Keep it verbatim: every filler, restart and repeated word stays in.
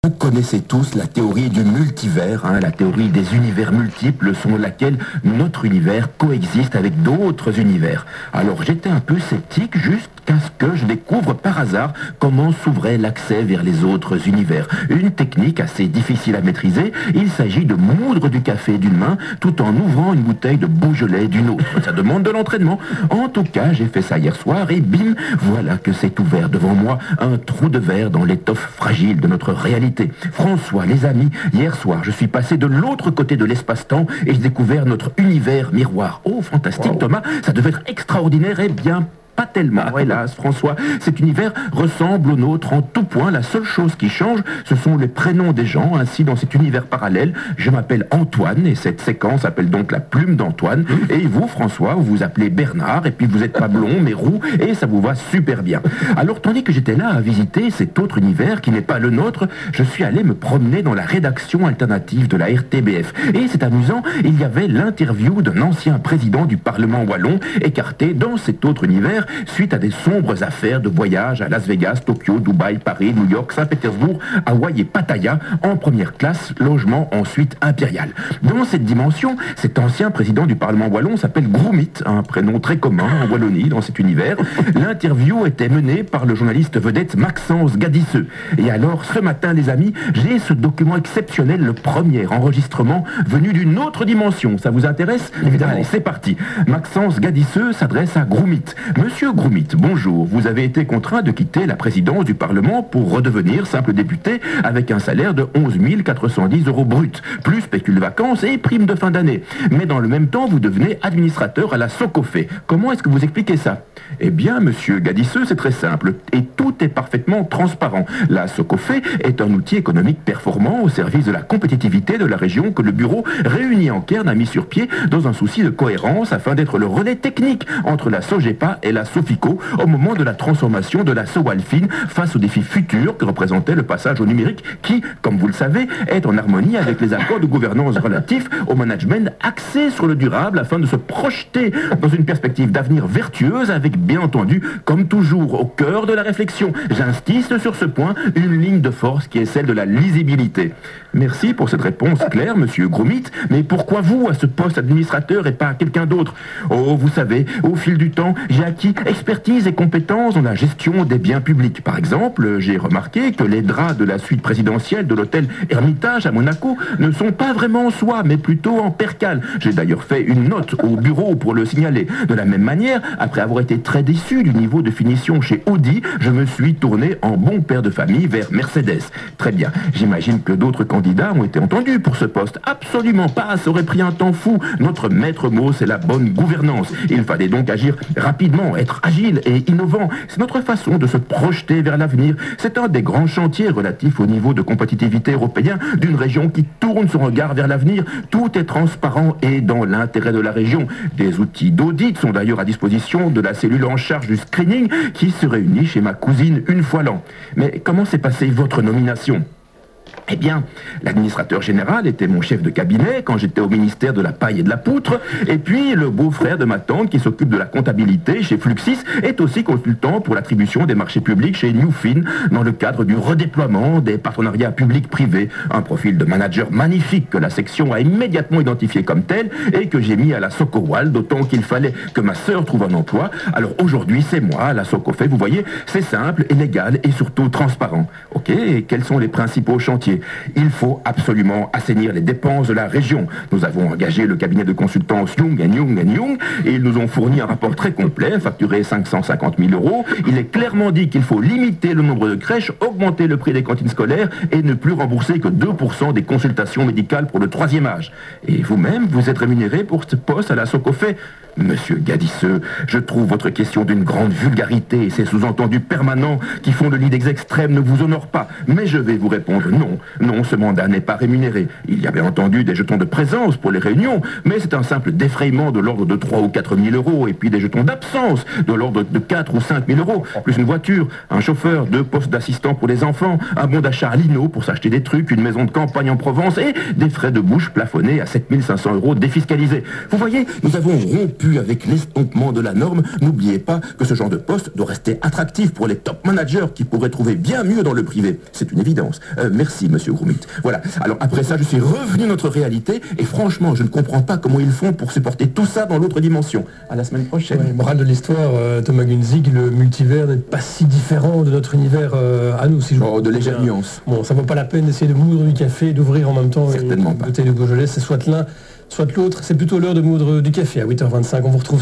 Vous connaissez tous la théorie du multivers, hein, la théorie des univers multiples selon laquelle notre univers coexiste avec d'autres univers. Alors j'étais un peu sceptique jusqu'à ce que je découvre par hasard comment s'ouvrait l'accès vers les autres univers. Une technique assez difficile à maîtriser, il s'agit de moudre du café d'une main tout en ouvrant une bouteille de Beaujolais d'une autre. Ça demande de l'entraînement. En tout cas, j'ai fait ça hier soir et bim, voilà que s'est ouvert devant moi un trou de verre dans l'étoffe fragile de notre réalité. François, les amis, hier soir, je suis passé de l'autre côté de l'espace-temps et j'ai découvert notre univers miroir. Oh, fantastique, wow. Thomas, ça devait être extraordinaire et bien... Pas tellement, hélas, François. Cet univers ressemble au nôtre en tout point. La seule chose qui change, ce sont les prénoms des gens. Ainsi, dans cet univers parallèle, je m'appelle Antoine, et cette séquence s'appelle donc la plume d'Antoine. Et vous, François, vous vous appelez Bernard, et puis vous n'êtes pas blond, mais roux, et ça vous va super bien. Alors, tandis que j'étais là à visiter cet autre univers qui n'est pas le nôtre, je suis allé me promener dans la rédaction alternative de la R T B F. Et c'est amusant, il y avait l'interview d'un ancien président du Parlement wallon, écarté dans cet autre univers, suite à des sombres affaires de voyage à Las Vegas, Tokyo, Dubaï, Paris, New York, Saint-Pétersbourg, Hawaï et Pattaya, en première classe, logement ensuite impérial. Dans cette dimension, cet ancien président du Parlement wallon s'appelle Groumit, un prénom très commun en Wallonie dans cet univers. L'interview était menée par le journaliste vedette Maxence Gadisseux. Et alors, ce matin, les amis, j'ai ce document exceptionnel, le premier enregistrement venu d'une autre dimension. Ça vous intéresse? Évidemment. Allez, c'est parti. Maxence Gadisseux s'adresse à Groumit. Monsieur Groumit, bonjour. Vous avez été contraint de quitter la présidence du Parlement pour redevenir simple député avec un salaire de onze mille quatre cent dix euros brut, plus pécule de vacances et prime de fin d'année. Mais dans le même temps, vous devenez administrateur à la Socofé. Comment est-ce que vous expliquez ça? Eh bien, monsieur Gadisseux, c'est très simple et tout est parfaitement transparent. La Socofé est un outil économique performant au service de la compétitivité de la région que le bureau réuni en Cairn a mis sur pied dans un souci de cohérence afin d'être le relais technique entre la Sogepa et la Sofico au moment de la transformation de la Sowalfine face aux défis futurs que représentait le passage au numérique qui, comme vous le savez, est en harmonie avec les accords de gouvernance relatifs au management axé sur le durable afin de se projeter dans une perspective d'avenir vertueuse avec, bien entendu, comme toujours, au cœur de la réflexion. J'insiste sur ce point, une ligne de force qui est celle de la lisibilité. Merci pour cette réponse claire, monsieur Groumit, mais pourquoi vous à ce poste administrateur et pas quelqu'un d'autre? Oh, vous savez, au fil du temps, j'ai acquis expertise et compétences dans la gestion des biens publics. Par exemple, j'ai remarqué que les draps de la suite présidentielle de l'hôtel Hermitage à Monaco ne sont pas vraiment en soie, mais plutôt en percale. J'ai d'ailleurs fait une note au bureau pour le signaler. De la même manière, après avoir été très déçu du niveau de finition chez Audi, je me suis tourné en bon père de famille vers Mercedes. Très bien, j'imagine que d'autres candidats ont été entendus pour ce poste. Absolument pas, ça aurait pris un temps fou. Notre maître mot, c'est la bonne gouvernance. Il fallait donc agir rapidement, être agile et innovant. C'est notre façon de se projeter vers l'avenir. C'est un des grands chantiers relatifs au niveau de compétitivité européen d'une région qui tourne son regard vers l'avenir. Tout est transparent et dans l'intérêt de la région. Des outils d'audit sont d'ailleurs à disposition de la cellule en charge du screening qui se réunit chez ma cousine une fois l'an. Mais comment s'est passée votre nomination ? Eh bien, l'administrateur général était mon chef de cabinet quand j'étais au ministère de la paille et de la poutre, et puis le beau-frère de ma tante qui s'occupe de la comptabilité chez Fluxis est aussi consultant pour l'attribution des marchés publics chez Newfin dans le cadre du redéploiement des partenariats publics-privés. Un profil de manager magnifique que la section a immédiatement identifié comme tel et que j'ai mis à la Socowal, d'autant qu'il fallait que ma sœur trouve un emploi. Alors aujourd'hui, c'est moi, la Socofé, vous voyez, c'est simple et légal et surtout transparent. Ok, et quels sont les principaux chantiers ? Il faut absolument assainir les dépenses de la région. Nous avons engagé le cabinet de consultance Young and Young and Young et ils nous ont fourni un rapport très complet, facturé cinq cent cinquante mille euros. Il est clairement dit qu'il faut limiter le nombre de crèches, augmenter le prix des cantines scolaires et ne plus rembourser que deux pour cent des consultations médicales pour le troisième âge. Et vous-même, vous êtes rémunéré pour ce poste à la Socofé ? Monsieur Gadisseux, je trouve votre question d'une grande vulgarité et ces sous-entendus permanents qui font le lit des extrêmes ne vous honorent pas. Mais je vais vous répondre non. Non, ce mandat n'est pas rémunéré. Il y a bien entendu des jetons de présence pour les réunions, mais c'est un simple défrayement de l'ordre de trois ou quatre mille euros et puis des jetons d'absence de l'ordre de quatre ou cinq mille euros, plus une voiture, un chauffeur, deux postes d'assistant pour les enfants, un bon d'achat à Lino pour s'acheter des trucs, une maison de campagne en Provence et des frais de bouche plafonnés à sept mille cinq cents euros défiscalisés. Vous voyez, nous avons rompu rompu avec l'estompement de la norme, n'oubliez pas que ce genre de poste doit rester attractif pour les top managers qui pourraient trouver bien mieux dans le privé. C'est une évidence. Euh, merci, monsieur Grumit. Voilà. Alors après ça, je suis revenu à notre réalité et franchement, je ne comprends pas comment ils font pour supporter tout ça dans l'autre dimension. À la semaine prochaine. Ouais, morale de l'histoire, euh, Thomas Gunzig, le multivers n'est pas si différent de notre univers euh, à nous. Si je oh, de légères nuances. Bon, ça vaut pas la peine d'essayer de moudre du café et d'ouvrir en même temps Certainement une pas. bouteille de Beaujolais. C'est soit l'un, soit l'autre. C'est plutôt l'heure de moudre du café à huit heures vingt-cinq. On vous retrouve